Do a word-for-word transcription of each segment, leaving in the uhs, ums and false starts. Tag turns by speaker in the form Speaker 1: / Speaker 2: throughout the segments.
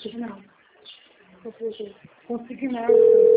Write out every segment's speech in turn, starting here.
Speaker 1: Não. Consegui nada.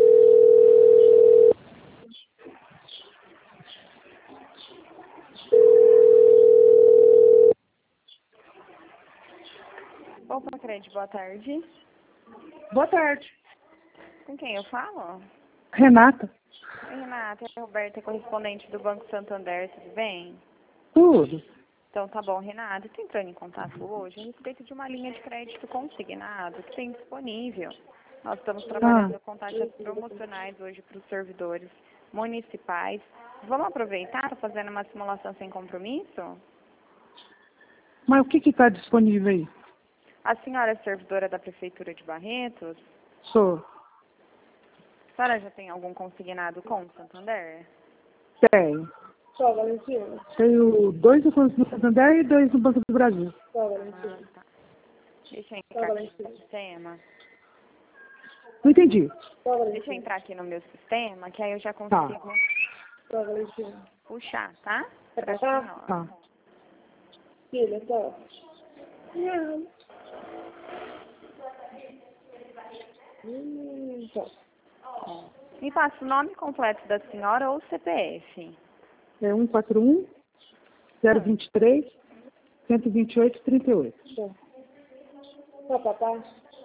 Speaker 2: Opa, Cred, boa tarde.
Speaker 1: Boa tarde.
Speaker 2: Com quem eu falo?
Speaker 1: Renata.
Speaker 2: Oi, Renata, é a Roberta, correspondente do Banco Santander, tudo bem?
Speaker 1: Tudo.
Speaker 2: Então tá bom, Renata, estou entrando em contato hoje a respeito de uma linha de crédito consignado que tem disponível. Nós estamos trabalhando
Speaker 1: Ah.
Speaker 2: com taxas promocionais hoje para os servidores municipais. Vamos aproveitar, estou fazendo uma simulação sem compromisso?
Speaker 1: Mas o que está disponível aí?
Speaker 2: A senhora é servidora da Prefeitura de Barretos?
Speaker 1: Sou.
Speaker 2: A senhora já tem algum consignado com o Santander?
Speaker 1: Tenho. Só, Valentina. Tenho dois no Banco do Santander e dois no Banco do Brasil. Só, Valentina.
Speaker 2: Ah, tá. Deixa eu entrar aqui no sistema.
Speaker 1: Não entendi.
Speaker 2: Deixa eu entrar aqui no meu sistema, que aí eu já consigo
Speaker 1: Só, Valentina.
Speaker 2: puxar, tá?
Speaker 1: Quer
Speaker 2: Pra
Speaker 1: passar?
Speaker 2: senhora.
Speaker 1: Tá. Filha, só. Não. Hum, tá.
Speaker 2: Me passa o nome completo da senhora ou o C P F.
Speaker 1: É um quatro um, zero dois três, um dois oito, três oito. Tá. Tá, papai.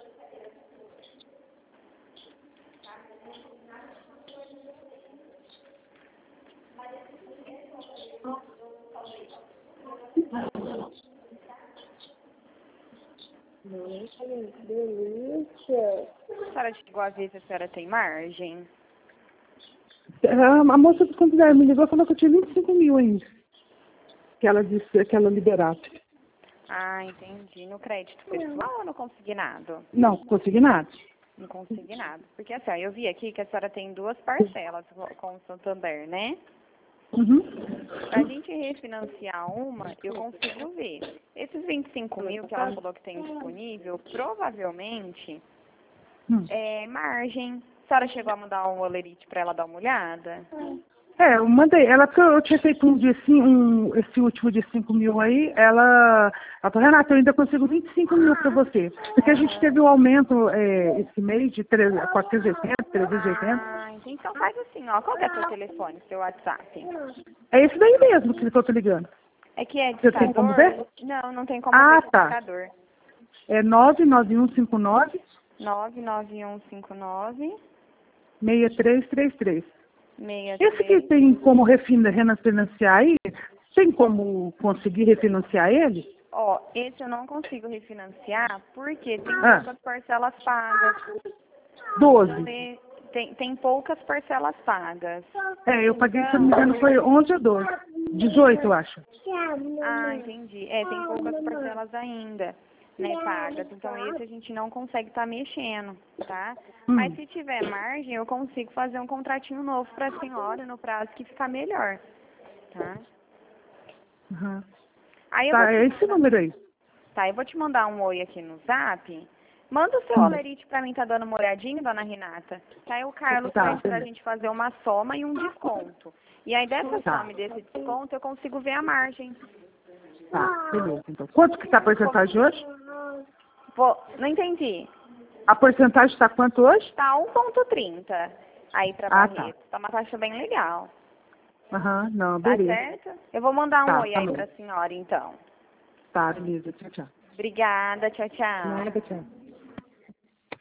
Speaker 1: Delícia.
Speaker 2: A senhora chegou a ver se a senhora tem margem?
Speaker 1: A, a moça do Santander me ligou e falou que eu tinha vinte e cinco mil ainda. Que ela disse que ela liberava.
Speaker 2: Ah, entendi. No crédito pessoal ou no consignado?
Speaker 1: Não, consegui nada.
Speaker 2: No consignado. Porque assim, ó, eu vi aqui que a senhora tem duas parcelas com o Santander, né?
Speaker 1: Uhum.
Speaker 2: Pra gente refinanciar uma, eu consigo ver. Esses vinte e cinco mil que ela falou que tem disponível, provavelmente
Speaker 1: Hum.
Speaker 2: é margem. A senhora chegou a mandar um olerite pra ela dar uma olhada?
Speaker 1: É, eu mandei. Ela, porque eu tinha feito um dia assim, um, esse último de cinco mil aí, ela, ela falou, Renata, eu ainda consigo vinte e cinco mil para você. Porque a gente teve um aumento é, esse mês de quatrocentos e oitenta, trezentos e oitenta.
Speaker 2: Ah, entendi. Então faz assim, ó. Qual que é seu telefone, seu WhatsApp?
Speaker 1: É esse daí mesmo que eu tô ligando.
Speaker 2: É que é
Speaker 1: Você tem como ver?
Speaker 2: discador? Não, não tem como
Speaker 1: Ah,
Speaker 2: ver
Speaker 1: tá.
Speaker 2: discador.
Speaker 1: É nove nove um cinco nove,
Speaker 2: nove nove um cinco nove,
Speaker 1: seis três três três.
Speaker 2: seis
Speaker 1: Esse que
Speaker 2: três.
Speaker 1: tem como refina- refinanciar aí, tem como conseguir refinanciar ele?
Speaker 2: Ó, esse eu não consigo refinanciar porque tem
Speaker 1: Ah.
Speaker 2: poucas parcelas pagas.
Speaker 1: doze.
Speaker 2: Você tem, tem poucas parcelas pagas.
Speaker 1: É, eu paguei, se eu não me engano, foi onze ou doze. dezoito, eu acho.
Speaker 2: Ah, entendi. É, tem poucas parcelas ainda, né, pagas. Então esse a gente não consegue estar mexendo, tá?
Speaker 1: Hum.
Speaker 2: Mas se tiver margem, eu consigo fazer um contratinho novo para a senhora no prazo que ficar melhor, tá?
Speaker 1: Uhum.
Speaker 2: Aí eu
Speaker 1: Tá,
Speaker 2: vou te
Speaker 1: é esse
Speaker 2: mandar,
Speaker 1: número aí.
Speaker 2: tá, eu vou te mandar um oi aqui no Zap. Manda o seu
Speaker 1: Hum.
Speaker 2: olerite pra mim, tá dando uma olhadinha, dona Renata? Que aí o Carlos
Speaker 1: Tá,
Speaker 2: pede pra
Speaker 1: beleza.
Speaker 2: gente fazer uma soma e um desconto. E aí dessa
Speaker 1: Tá.
Speaker 2: soma e desse desconto eu consigo ver a margem.
Speaker 1: Tá, beleza. Então, quanto que tá a porcentagem hoje?
Speaker 2: Vou, não entendi.
Speaker 1: A porcentagem está quanto hoje?
Speaker 2: Tá um ponto trinta aí pra
Speaker 1: Ah, tá.
Speaker 2: Barreto. Tá uma taxa bem legal.
Speaker 1: Aham, não,
Speaker 2: Tá
Speaker 1: beleza.
Speaker 2: certo? Eu vou mandar um
Speaker 1: Tá,
Speaker 2: oi
Speaker 1: tá
Speaker 2: aí
Speaker 1: bom.
Speaker 2: pra senhora, então.
Speaker 1: Tá, beleza. Tchau, tchau.
Speaker 2: Obrigada, tchau, tchau.
Speaker 1: Nada, tchau.